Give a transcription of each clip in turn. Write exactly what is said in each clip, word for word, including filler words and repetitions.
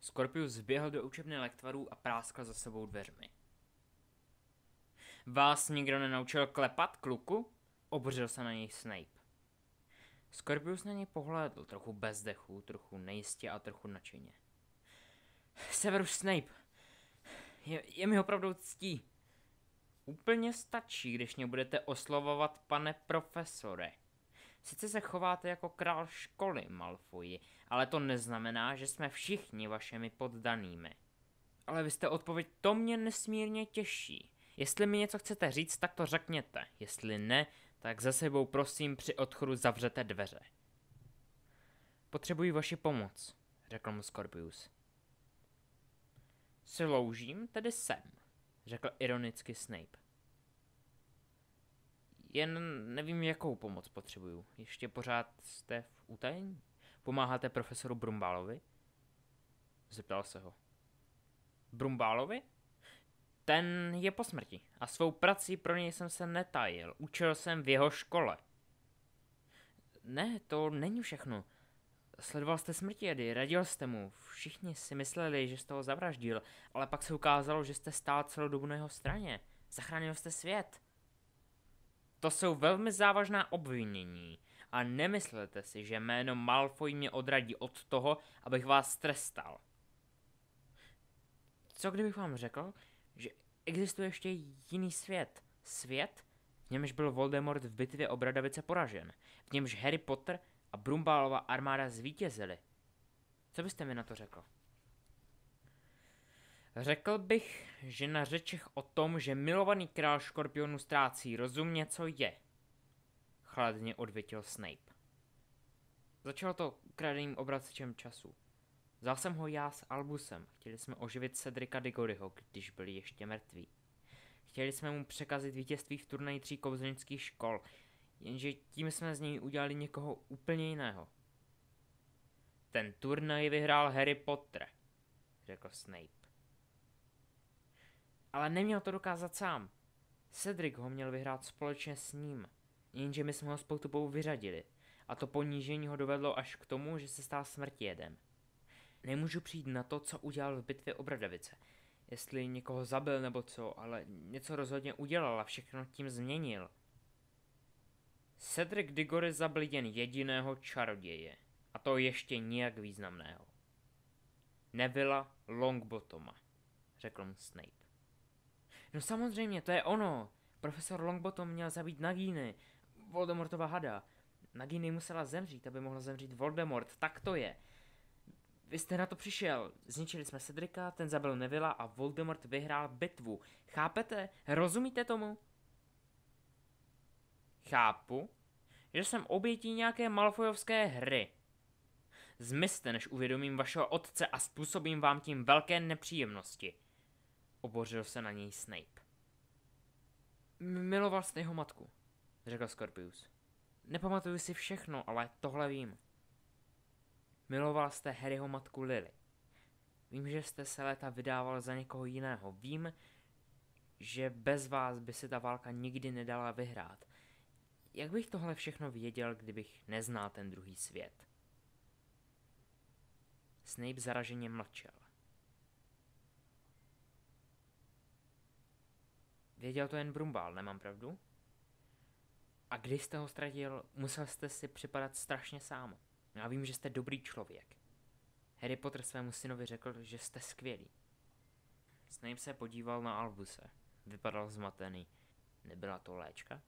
Scorpius vběhl do učebny lektvarů a práskl za sebou dveřmi. Vás nikdo nenaučil klepat, kluku? Obořil se na něj Snape. Scorpius na něj pohlédl, trochu bez dechu, trochu nejistě a trochu nadšeně. Severus Snape, je, je mi opravdu ctí. Úplně stačí, když mě budete oslovovat pane profesore. Sice se chováte jako král školy, Malfoy, ale to neznamená, že jsme všichni vašimi poddanými. Ale vy jste odpověď, to mě nesmírně těší. Jestli mi něco chcete říct, tak to řekněte. Jestli ne, tak za sebou prosím při odchodu zavřete dveře. Potřebuji vaši pomoc, řekl mu Scorpius. Sloužím tedy sem, řekl ironicky Snape. Jen nevím, jakou pomoc potřebuju. Ještě pořád jste v utajení? Pomáháte profesoru Brumbálovi? Zeptal se ho. Brumbálovi? Ten je po smrti a svou prací pro něj jsem se netajil. Učil jsem v jeho škole. Ne, to není všechno. Sledoval jste smrtiedy, radil jste mu. Všichni si mysleli, že jste ho zavraždil, ale pak se ukázalo, že jste stál celou dobu na jeho straně. Zachránil jste svět. To jsou velmi závažná obvinění a nemyslete si, že jméno Malfoy mě odradí od toho, abych vás trestal. Co kdybych vám řekl, že existuje ještě jiný svět? Svět, v němž byl Voldemort v bitvě o Bradavice poražen, v němž Harry Potter a Brumbálova armáda zvítězili. Co byste mi na to řekl? Řekl bych, že na řečech o tom, že milovaný král škorpionů ztrácí rozum, něco je. Chladně odvětil Snape. Začalo to kradeným obracečem času. Vzal jsem ho já s Albusem. Chtěli jsme oživit Cedrika Diggoryho, když byl ještě mrtvý. Chtěli jsme mu překazit vítězství v turnaji tří kouzelnických škol, jenže tím jsme z něj udělali někoho úplně jiného. Ten turnaj vyhrál Harry Potter, řekl Snape. Ale neměl to dokázat sám. Cedric ho měl vyhrát společně s ním, jenže my jsme ho s potupou vyřadili a to ponížení ho dovedlo až k tomu, že se stal smrtijedem. Nemůžu přijít na to, co udělal v bitvě o Bradavice. Jestli někoho zabil nebo co, ale něco rozhodně udělal a všechno tím změnil. Cedric Diggory zabil jen jediného čaroděje, a to ještě nijak významného. Nevilla Longbottoma, řekl mu Snape. No samozřejmě, to je ono. Profesor Longbottom měl zabít Nagini, Voldemortova hada. Nagini musela zemřít, aby mohla zemřít Voldemort, tak to je. Vy jste na to přišel, zničili jsme Cedrika, ten zabil Nevilla a Voldemort vyhrál bitvu. Chápete? Rozumíte tomu? Chápu, že jsem obětí nějaké Malfoyovské hry. Zmizte, než uvědomím vašeho otce a způsobím vám tím velké nepříjemnosti. Obořil se na něj Snape. Miloval jste jeho matku, řekl Scorpius. Nepamatuju si všechno, ale tohle vím. Miloval jste Harryho matku Lily. Vím, že jste se léta vydával za někoho jiného. Vím, že bez vás by se ta válka nikdy nedala vyhrát. Jak bych tohle všechno věděl, kdybych neznal ten druhý svět? Snape zaraženě mlčel. Věděl to jen Brumbál, nemám pravdu? A když jste ho ztratil, musel jste si připadat strašně sám. Já vím, že jste dobrý člověk. Harry Potter svému synovi řekl, že jste skvělý. Snape se podíval na Albuse. Vypadal zmatený. Nebyla to léčka?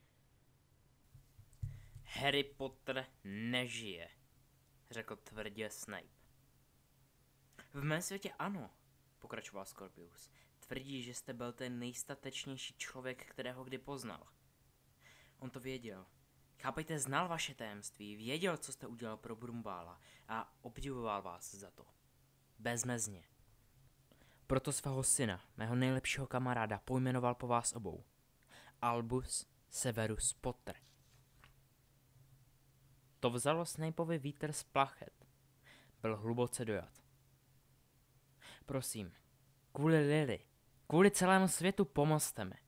Harry Potter nežije, řekl tvrdě Snape. V mém světě ano, pokračoval Scorpius. Tvrdí, že jste byl ten nejstatečnější člověk, kterého kdy poznal. On to věděl. Chápejte, znal vaše tajemství, věděl, co jste udělal pro Brumbála a obdivoval vás za to. Bezmezně. Proto svého syna, mého nejlepšího kamaráda, pojmenoval po vás obou. Albus Severus Potter. To vzalo Snapeovi vítr z plachet. Byl hluboce dojat. Prosím, kvůli Lily, kvůli celému světu pomozte mi.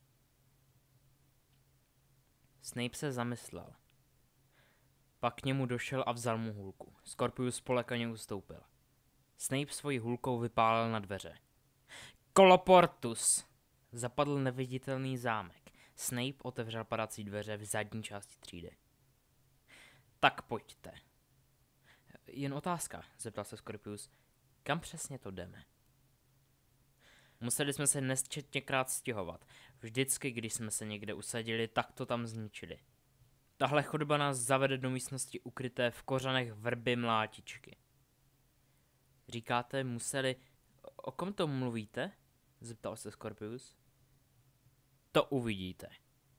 Snape se zamyslel. Pak k němu došel a vzal mu hůlku. Scorpius polekaně ustoupil. Snape svojí hůlkou vypálil na dveře. Koloportus! Zapadl neviditelný zámek. Snape otevřel padací dveře v zadní části třídy. Tak pojďte. Jen otázka, zeptal se Scorpius. Kam přesně to jdeme? Museli jsme se nesčetněkrát stěhovat. Vždycky, když jsme se někde usadili, tak to tam zničili. Tahle chodba nás zavede do místnosti ukryté v kořanech vrby mlátičky. Říkáte, museli... O kom to mluvíte? Zeptal se Scorpius. To uvidíte.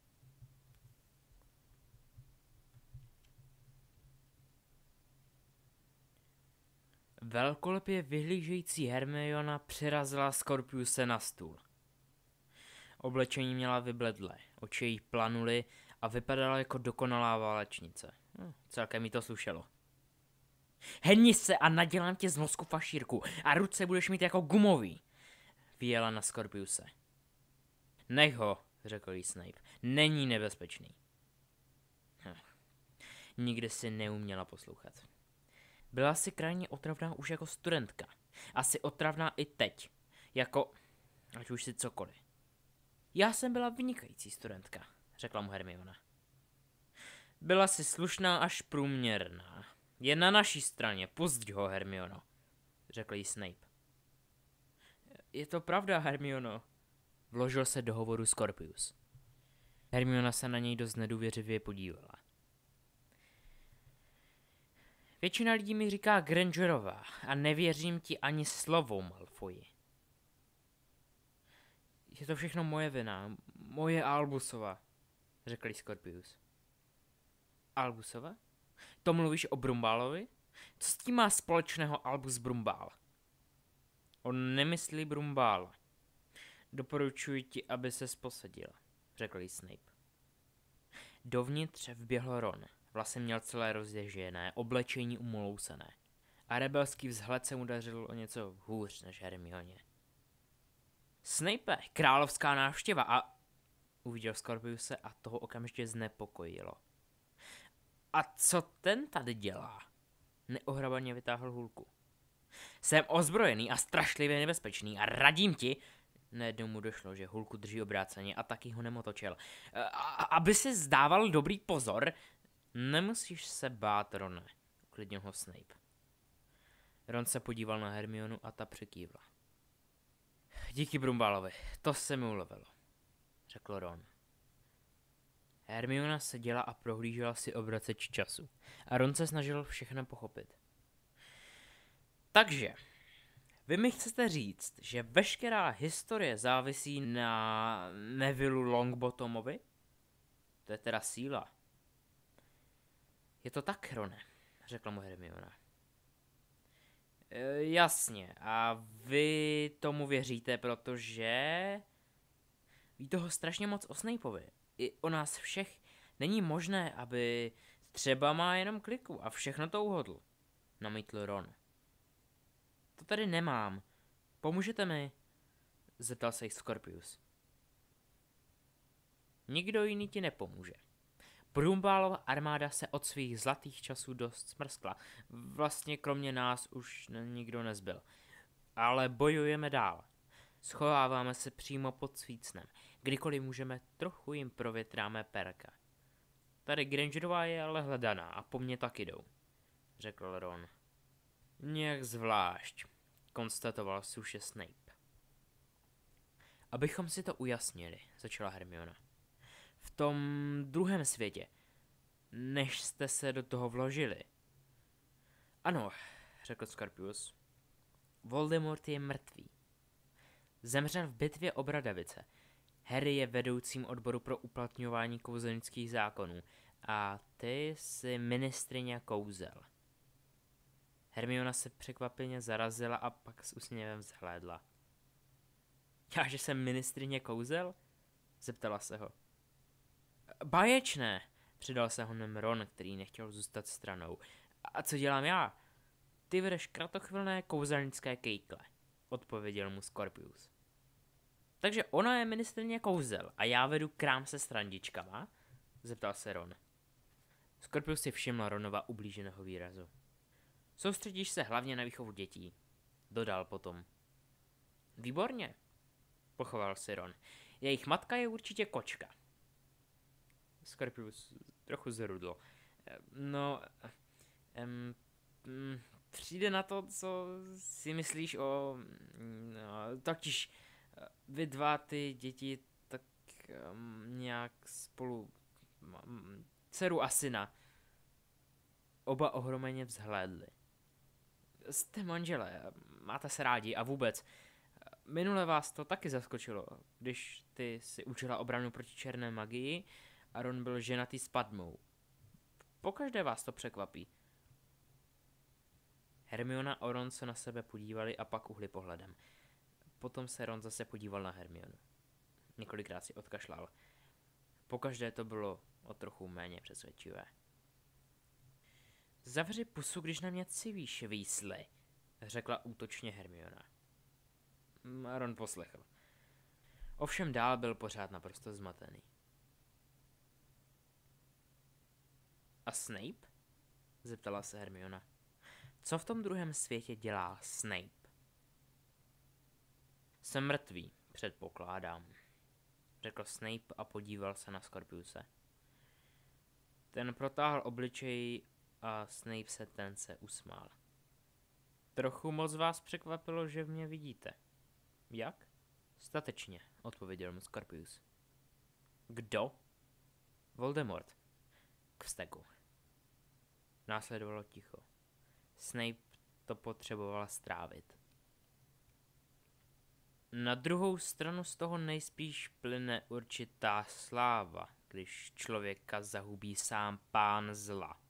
Velkolepě vyhlížející Hermiona přirazila Scorpiuse na stůl. Oblečení měla vybledlé, oči jí planuly a vypadala jako dokonalá válečnice. Hm, celkem mi to slušelo. Hedni se a nadělám tě z mozku fašírku a ruce budeš mít jako gumový, vyjela na Scorpiuse. Nech ho, řekl jí Snape, není nebezpečný. Hm. Nikdy si neuměla poslouchat. Byla si krajně otravná už jako studentka. Asi otravná i teď. Jako, ať už si cokoliv. Já jsem byla vynikající studentka, řekla mu Hermiona. Byla si slušná až průměrná. Je na naší straně, pusť ho, Hermiono, řekl jí Snape. Je to pravda, Hermiono, vložil se do hovoru Scorpius. Hermiona se na něj dost nedůvěřivě podívala. Většina lidí mi říká Grangerová a nevěřím ti ani slovo, Malfoyi. Je to všechno moje vina, moje Albusova, řekl Scorpius. Albusova? To mluvíš o Brumbálovi? Co s tím má společného Albus Brumbál? On nemyslí Brumbála. Doporučuji ti, aby ses posadila, řekl jí Snape. Dovnitř vběhl Ron. Vlasy měl celé rozježené, oblečení umolousené. A rebelský vzhled se mu dařil o něco hůř než Hermioně. Snape, královská návštěva a... Uviděl Scorpiuse a toho okamžitě znepokojilo. A co ten tady dělá? Neohrabaně vytáhl hůlku. Jsem ozbrojený a strašlivě nebezpečný a radím ti... Najednou mu došlo, že hůlku drží obráceně a taky ho nemotočil. A, aby si zdával dobrý pozor... Nemusíš se bát, Rone, uklidnil ho Snape. Ron se podíval na Hermionu a ta přikývla. Díky Brumbálovi, to se mi ulevilo, řekl Ron. Hermiona seděla a prohlížela si obraceč času a Ron se snažil všechno pochopit. Takže, vy mi chcete říct, že veškerá historie závisí na Nevillu Longbottomovi? To je teda síla. Je to tak, Rone, řekla mu Hermiona. E, jasně, a vy tomu věříte, protože... Ví toho strašně moc o Snapeovi. I o nás všech. Není možné, aby třeba má jenom kliku a všechno to uhodl, namítl Ron. To tady nemám. Pomůžete mi? Zeptal se jich Scorpius. Nikdo jiný ti nepomůže. Brumbálova armáda se od svých zlatých časů dost smrskla. Vlastně kromě nás už nikdo nezbyl. Ale bojujeme dál. Schováváme se přímo pod svícnem. Kdykoliv můžeme, trochu jim provětráme perka. Tady Grangerová je ale hledaná a po mně taky jdou, řekl Ron. Nějak zvlášť, konstatoval suše Snape. Abychom si to ujasnili, začala Hermiona. V tom druhém světě, než jste se do toho vložili. Ano, řekl Scorpius. Voldemort je mrtvý. Zemřel v bitvě o Bradavice. Harry je vedoucím odboru pro uplatňování kouzelnických zákonů a ty jsi ministryně kouzel. Hermiona se překvapivě zarazila a pak s úsměvem vzhlédla. Já, že jsem ministryně kouzel? Zeptala se ho. Báječné, přidal se honem Ron, který nechtěl zůstat stranou. A co dělám já? Ty vedeš kratochvilné kouzelnické kejkle, odpověděl mu Scorpius. Takže ona je ministryně kouzel a já vedu krám se srandičkama? Zeptal se Ron. Scorpius si všiml Ronova ublíženého výrazu. Soustředíš se hlavně na výchovu dětí, dodal potom. Výborně, pochoval si Ron. Jejich matka je určitě kočka. Scorpius trochu zrudl. No, um, um, přijde na to, co si myslíš o... No, totiž vy dva ty děti tak um, nějak spolu... Um, dceru a syna. Oba ohromeně vzhlédli. Jste manželé, máte se rádi a vůbec. Minule vás to taky zaskočilo, když ty si učila obranu proti černé magii a Ron byl ženatý s Padmou. Pokaždé vás to překvapí. Hermiona a Ron se na sebe podívali a pak uhli pohledem. Potom se Ron zase podíval na Hermionu. Několikrát si odkašlal. Pokaždé to bylo o trochu méně přesvědčivé. Zavři pusu, když na mě civíš, výsly, řekla útočně Hermiona. A Ron poslechl. Ovšem dál byl pořád naprosto zmatený. A Snape? Zeptala se Hermiona. Co v tom druhém světě dělá Snape? Jsem mrtvý, předpokládám, řekl Snape a podíval se na Scorpiuse. Ten protáhl obličej a Snape se ten se usmál. Trochu moc vás překvapilo, že v mě vidíte. Jak? Statečně, odpověděl mu Scorpius. Kdo? Voldemort. K vzteku. Následovalo ticho. Snape to potřeboval strávit. Na druhou stranu z toho nejspíš plyne určitá sláva, když člověka zahubí sám pán zla.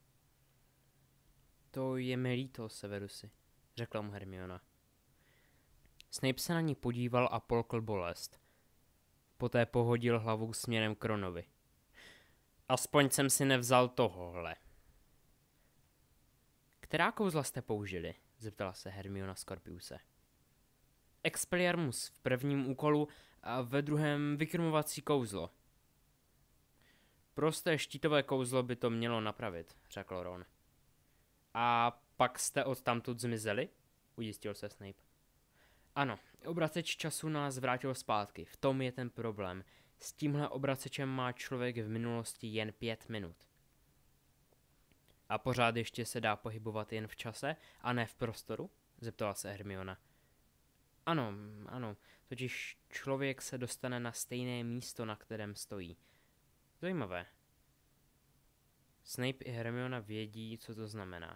To je mi líto, Severusy, řekla mu Hermiona. Snape se na ní podíval a polkl bolest. Poté pohodil hlavou směrem k Ronovi. Aspoň jsem si nevzal tohohle. Která kouzla jste použili? Zeptala se Hermiona Scorpiuse. Expelliarmus v prvním úkolu a ve druhém vykrmovací kouzlo. Prosté štítové kouzlo by to mělo napravit, řekl Ron. A pak jste odtamtud zmizeli? Ujistil se Snape. Ano, obraceč času nás vrátil zpátky, v tom je ten problém. S tímhle obracečem má člověk v minulosti jen pět minut. A pořád ještě se dá pohybovat jen v čase a ne v prostoru? Zeptala se Hermiona. Ano, ano, totiž člověk se dostane na stejné místo, na kterém stojí. Zajímavé. Snape i Hermiona vědí, co to znamená.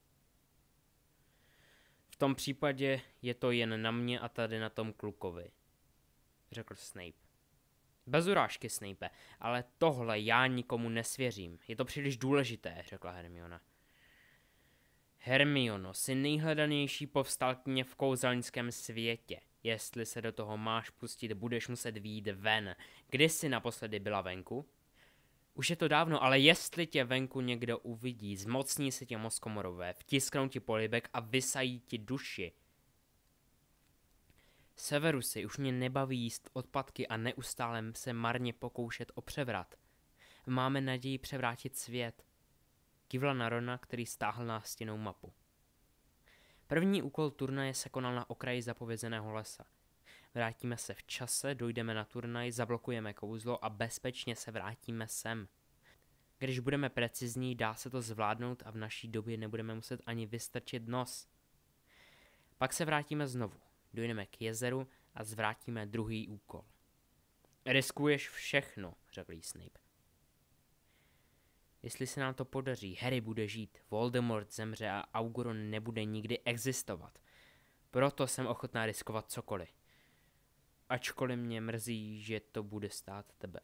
V tom případě je to jen na mě a tady na tom klukovi, řekl Snape. Bez urážky, Snape, ale tohle já nikomu nesvěřím. Je to příliš důležité, řekla Hermiona. Hermiono, jsi nejhledanější povstalkyně v kouzelnickém světě. Jestli se do toho máš pustit, budeš muset vyjít ven. Kdy jsi naposledy byla venku? Už je to dávno, ale jestli tě venku někdo uvidí, zmocní se tě mozkomorové, vtisknou ti polibek a vysají ti duši. Severusy, už mě nebaví jíst odpadky a neustále se marně pokoušet o převrat. Máme naději převrátit svět. Kývla na Rona, který stáhl nástěnnou mapu. První úkol turnaje se konal na okraji zapovězeného lesa. Vrátíme se v čase, dojdeme na turnaj, zablokujeme kouzlo a bezpečně se vrátíme sem. Když budeme precizní, dá se to zvládnout a v naší době nebudeme muset ani vystrčit nos. Pak se vrátíme znovu, dojdeme k jezeru a zvrátíme druhý úkol. Riskuješ všechno, řekl jí Snape. Jestli se nám to podaří, Harry bude žít, Voldemort zemře a Auguron nebude nikdy existovat. Proto jsem ochotná riskovat cokoliv. Ačkoliv mě mrzí, že to bude stát tebe.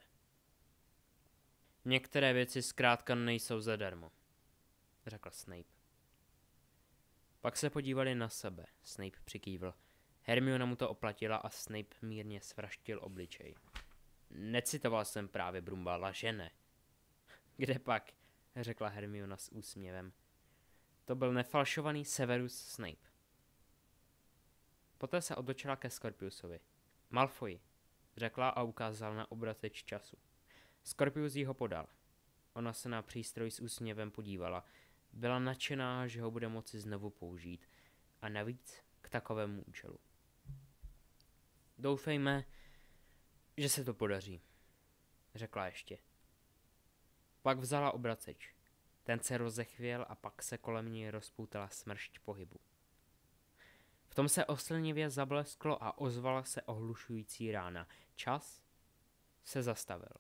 Některé věci zkrátka nejsou zadarmo, řekl Snape. Pak se podívali na sebe, Snape přikývl. Hermiona mu to oplatila a Snape mírně svraštil obličej. Necitoval jsem právě Brumbála, že ne? Kde pak, řekla Hermiona s úsměvem. To byl nefalšovaný Severus Snape. Poté se otočila ke Scorpiusovi. Malfoy, řekla a ukázala na obraceč času. Scorpius jí ho podal. Ona se na přístroj s úsměvem podívala. Byla nadšená, že ho bude moci znovu použít. A navíc k k takovému účelu. Doufejme, že se to podaří, řekla ještě. Pak vzala obraceč. Ten se rozechvěl a pak se kolem něj rozpoutala smršť pohybu. V tom se oslnivě zablesklo a ozvala se ohlušující rána. Čas se zastavil.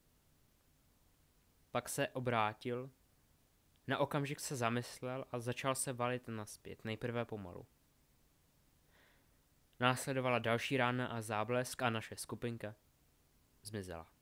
Pak se obrátil, na okamžik se zamyslel a začal se valit nazpět, nejprve pomalu. Následovala další rána a záblesk a naše skupinka zmizela.